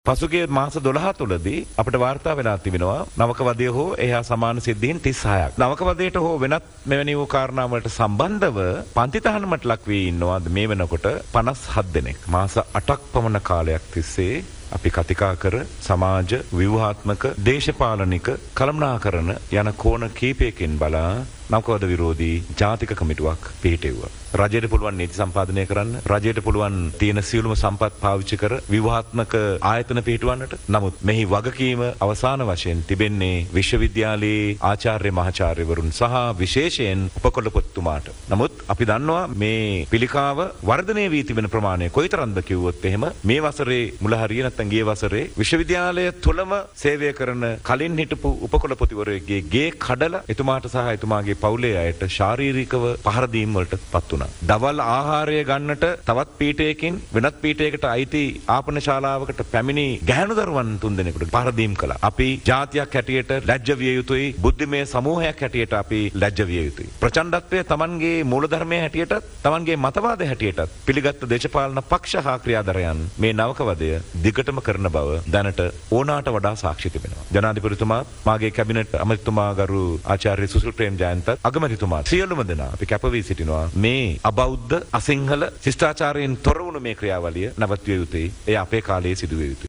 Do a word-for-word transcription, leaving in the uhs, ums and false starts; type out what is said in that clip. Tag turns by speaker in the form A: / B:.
A: පසුගිය මාස දොළහ තුලදී අපිට වාර්තා වෙලා තිබෙනවා නවක වදය හෝ එහා සමාන සිද්ධීන් තිස් හයක්. නවක වදයට හෝ වෙනත් මෙවැනි වූ කාරණා වලට සම්බන්ධව පන්ති තහනමට ලක් වී ඉන්නවා මේ වෙනකොට පනස් හත් දෙනෙක්. මාස අටක් පමණ කාලයක් තිස්සේ අපි කතිකා කර සමාජ ව්‍යුහාත්මක දේශපාලනික කළමනාකරන යන කෝණ කීපයකින් බලා නවකවද විරෝධී ජාතික කමිටුවක් පිහිටෙව්වා. රජයට පුළුවන් නීති සම්පාදනය කරන්න, රජයට පුළුවන් තියෙන සියලුම සම්පත් පාවිච්චි කර ව්‍යුහාත්මක ආයතන පිහිටවන්නට. නමුත් මෙහි වගකීම අවසාන වශයෙන් තිබෙන්නේ විශ්වවිද්‍යාලයේ ආචාර්ය මහාචාර්යවරුන් සහ විශේෂයෙන් උපකුලපතිතුමාට. නමුත් අපි දන්නවා මේ පිළිකාව වර්ධනය වී තිබෙන ප්‍රමාණය කොයිතරම්ද කිව්වොත් එහෙම මේ වසරේ මුල හරිය නැත්නම් ගිය වසරේ විශ්වවිද්‍යාලය තුලම සේවය කරන කලින් හිටපු උපකුලපතිවරයෙක්ගේ ගේ කඩලා එතුමාට සහ එතුමාගේ පවුලේ අයට ශාරීරිකව පහර දීම් වලට පත් වුණා. දවල් ආහාරය ගන්නට තවත් පීඨයකින් වෙනත් පීඨයකට අයිති ආපන ශාලාවකට පැමිණි ගැහැණු දරුවන් තුන්දෙනෙකුට පහර දීම් කළා. අපි ජාතියක් හැටියට ලැජ්ජ විය යුතුයි. බුද්ධිමය සමූහයක් හැටියට අපි ලැජ්ජ විය යුතුයි. ප්‍රචණ්ඩත්වය Tamanගේ මූලධර්මයේ හැටියට, Tamanගේ මතවාදයේ හැටියට පිළිගත් දේශපාලන පක්ෂ හා ක්‍රියාදරයන් මේ නවකවදය දිගටම කරන බව දැනට ඕනාට වඩා සාක්ෂි තිබෙනවා. ජනාධිපතිතුමා, මාගේ කැබිනට් අමාත්‍යතුමා ගරු ආචාර්ය සුසිල් ප්‍රේමජයන්ත අගමැතිතුමා සියලුම දෙනා අපි කැප වී සිටිනවා මේ අබෞද්ධ අසිංහල ශිෂ්ටාචාරයෙන් තොර වුණු මේ ක්‍රියාවලිය නවත්විය යුතුයි. එය අපේ කාලයේ සිදුවිය යුතුයි.